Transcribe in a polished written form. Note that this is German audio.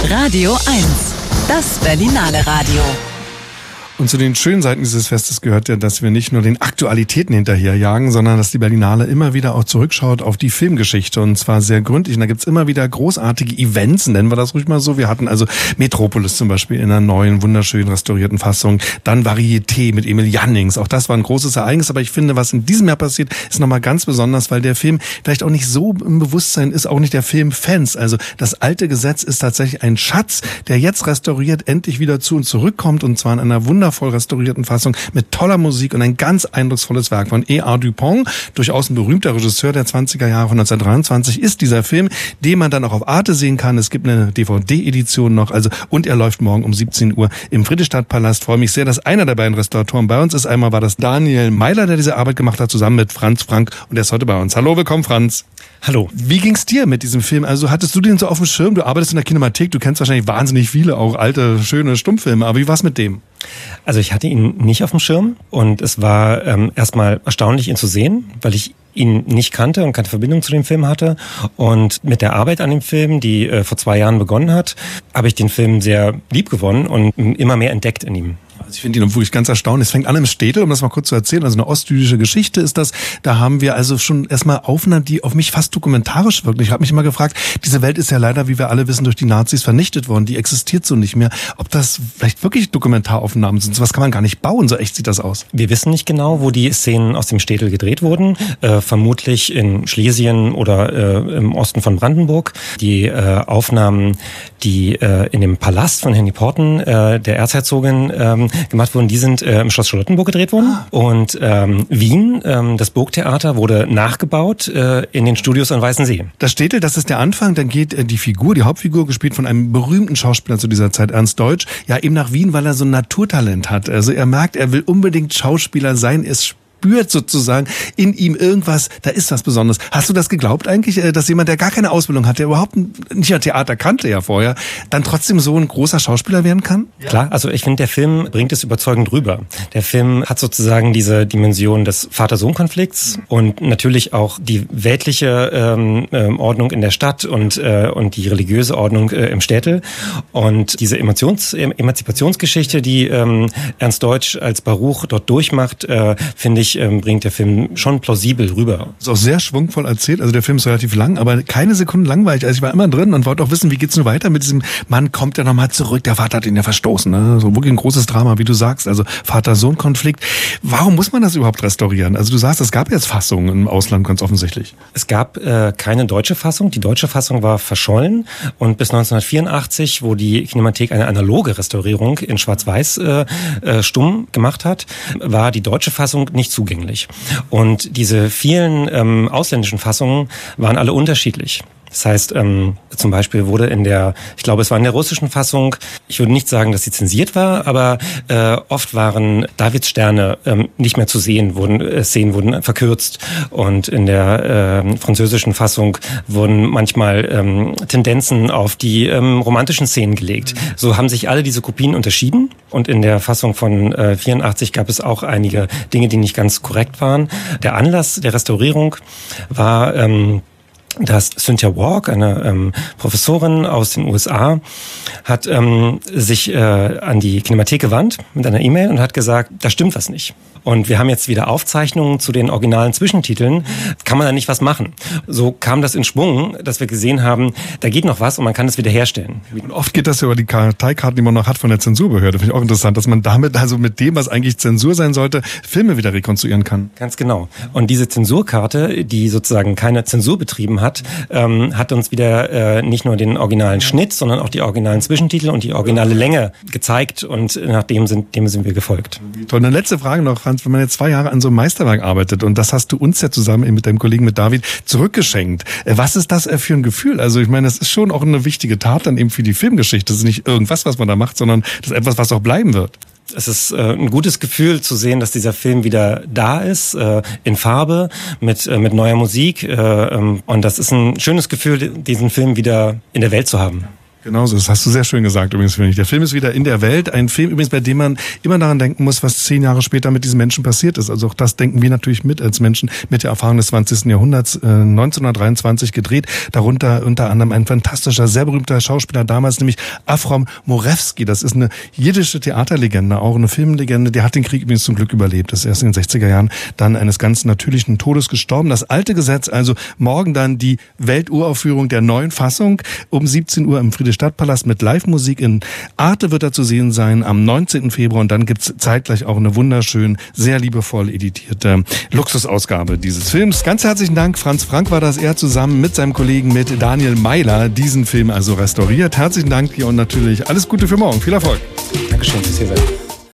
Radio 1, das Berlinale Radio. Und zu den schönen Seiten dieses Festes gehört ja, dass wir nicht nur den Aktualitäten hinterherjagen, sondern dass die Berlinale immer wieder auch zurückschaut auf die Filmgeschichte, und zwar sehr gründlich. Und da gibt's immer wieder großartige Events, nennen wir das ruhig mal so. Wir hatten also Metropolis zum Beispiel in einer neuen, wunderschön restaurierten Fassung. Dann Varieté mit Emil Jannings. Auch das war ein großes Ereignis. Aber ich finde, was in diesem Jahr passiert, ist nochmal ganz besonders, weil der Film vielleicht auch nicht so im Bewusstsein ist, auch nicht der Filmfans. Also das alte Gesetz ist tatsächlich ein Schatz, der jetzt restauriert endlich wieder zu uns zurückkommt, und zwar in einer wundervoll restaurierten Fassung mit toller Musik und ein ganz eindrucksvolles Werk von E.A. Dupont, durchaus ein berühmter Regisseur der 20er Jahre. Von 1923 ist dieser Film, den man dann auch auf Arte sehen kann. Es gibt eine DVD-Edition noch, und er läuft morgen um 17 Uhr im Friedrichstadtpalast. Freue mich sehr, dass einer der beiden Restauratoren bei uns ist. Einmal war das Daniel Meiler, der diese Arbeit gemacht hat, zusammen mit Franz Frank, und er ist heute bei uns. Hallo, willkommen, Franz. Hallo. Wie ging's dir mit diesem Film? Also hattest du den so auf dem Schirm? Du arbeitest in der Kinemathek, du kennst wahrscheinlich wahnsinnig viele auch alte, schöne Stummfilme, aber wie war's mit dem? Also ich hatte ihn nicht auf dem Schirm, und es war erstmal erstaunlich, ihn zu sehen, weil ich ihn nicht kannte und keine Verbindung zu dem Film hatte. Und mit der Arbeit an dem Film, die vor 2 Jahren begonnen hat, habe ich den Film sehr lieb gewonnen und immer mehr entdeckt in ihm. Also ich finde ihn wirklich ganz erstaunlich. Es fängt an im Städtel, um das mal kurz zu erzählen. Also eine ostjüdische Geschichte ist das. Da haben wir also schon erstmal Aufnahmen, die auf mich fast dokumentarisch wirken. Ich habe mich immer gefragt, diese Welt ist ja leider, wie wir alle wissen, durch die Nazis vernichtet worden. Die existiert so nicht mehr. Ob das vielleicht wirklich Dokumentaraufnahmen sind. So was kann man gar nicht bauen. So echt sieht das aus. Wir wissen nicht genau, wo die Szenen aus dem Städtel gedreht wurden. Vermutlich in Schlesien oder im Osten von Brandenburg. Die Aufnahmen, die in dem Palast von Henny Porten, der Erzherzogin, gemacht wurden, die sind im Schloss Charlottenburg gedreht worden. Und Wien, das Burgtheater, wurde nachgebaut in den Studios an Weißensee. Das Städtel, das ist der Anfang. Dann geht die Hauptfigur, gespielt von einem berühmten Schauspieler zu dieser Zeit, Ernst Deutsch, ja eben nach Wien, weil er so ein Naturtalent hat. Also er merkt, er will unbedingt Schauspieler sein. Er spürt sozusagen in ihm irgendwas, da ist was Besonderes. Hast du das geglaubt eigentlich, dass jemand, der gar keine Ausbildung hat, der überhaupt nicht ein Theater kannte ja vorher, dann trotzdem so ein großer Schauspieler werden kann? Ja. Klar, also ich finde, der Film bringt es überzeugend rüber. Der Film hat sozusagen diese Dimension des Vater-Sohn-Konflikts und natürlich auch die weltliche Ordnung in der Stadt und die religiöse Ordnung im Städtel. Und diese Emanzipationsgeschichte, die Ernst Deutsch als Baruch dort durchmacht, finde ich, bringt der Film schon plausibel rüber. Ist auch sehr schwungvoll erzählt. Also der Film ist relativ lang, aber keine Sekunde langweilig. Also ich war immer drin und wollte auch wissen, wie geht's nun weiter mit diesem Mann, kommt er nochmal zurück, der Vater hat ihn ja verstoßen. Ne? So wirklich ein großes Drama, wie du sagst. Also Vater-Sohn-Konflikt. Warum muss man das überhaupt restaurieren? Also du sagst, es gab jetzt Fassungen im Ausland ganz offensichtlich. Es gab keine deutsche Fassung. Die deutsche Fassung war verschollen, und bis 1984, wo die Kinemathek eine analoge Restaurierung in Schwarz-Weiß stumm gemacht hat, war die deutsche Fassung nicht zugänglich. Und diese vielen ausländischen Fassungen waren alle unterschiedlich. Das heißt, zum Beispiel wurde ich glaube, es war in der russischen Fassung, ich würde nicht sagen, dass sie zensiert war, aber oft waren Davidssterne nicht mehr zu sehen, Szenen wurden verkürzt, und in der französischen Fassung wurden manchmal Tendenzen auf die romantischen Szenen gelegt. So haben sich alle diese Kopien unterschieden, und in der Fassung von 84 gab es auch einige Dinge, die nicht ganz korrekt waren. Der Anlass der Restaurierung war dass Cynthia Walk, eine Professorin aus den USA, hat sich an die Kinemathek gewandt mit einer E-Mail und hat gesagt, da stimmt was nicht. Und wir haben jetzt wieder Aufzeichnungen zu den originalen Zwischentiteln. Kann man da nicht was machen? So kam das in Schwung, dass wir gesehen haben, da geht noch was und man kann es wieder herstellen. Und oft geht das ja über die Karteikarten, die man noch hat von der Zensurbehörde. Finde ich auch interessant, dass man damit, also mit dem, was eigentlich Zensur sein sollte, Filme wieder rekonstruieren kann. Ganz genau. Und diese Zensurkarte, die sozusagen keine Zensur betrieben hat uns wieder nicht nur den originalen Schnitt, sondern auch die originalen Zwischentitel und die originale Länge gezeigt, und dem sind wir gefolgt. Toll. Eine letzte Frage noch, Franz. Wenn man jetzt 2 Jahre an so einem Meisterwerk arbeitet, und das hast du uns ja zusammen mit deinem Kollegen, mit David, zurückgeschenkt. Was ist das für ein Gefühl? Also ich meine, das ist schon auch eine wichtige Tat dann eben für die Filmgeschichte. Das ist nicht irgendwas, was man da macht, sondern das ist etwas, was auch bleiben wird. Es ist ein gutes Gefühl zu sehen, dass dieser Film wieder da ist, in Farbe, mit neuer Musik. Und das ist ein schönes Gefühl, diesen Film wieder in der Welt zu haben. Genauso, das hast du sehr schön gesagt übrigens, finde ich. Der Film ist wieder in der Welt. Ein Film übrigens, bei dem man immer daran denken muss, was 10 Jahre später mit diesen Menschen passiert ist. Also auch das denken wir natürlich mit als Menschen mit der Erfahrung des 20. Jahrhunderts. 1923 gedreht. Darunter unter anderem ein fantastischer, sehr berühmter Schauspieler damals, nämlich Avram Morewski. Das ist eine jiddische Theaterlegende, auch eine Filmlegende. Der hat den Krieg übrigens zum Glück überlebt. Das ist erst in den 60er Jahren dann eines ganz natürlichen Todes gestorben. Das alte Gesetz, also morgen dann die Welturaufführung der neuen Fassung um 17 Uhr im Friedrichstadtpalast mit Live-Musik. In Arte wird er zu sehen sein am 19. Februar und dann gibt's zeitgleich auch eine wunderschön, sehr liebevoll editierte Luxusausgabe dieses Films. Ganz herzlichen Dank. Franz Frank war das. Er zusammen mit seinem Kollegen, mit Daniel Meiler, diesen Film also restauriert. Herzlichen Dank dir und natürlich alles Gute für morgen. Viel Erfolg. Dankeschön fürs hier sein.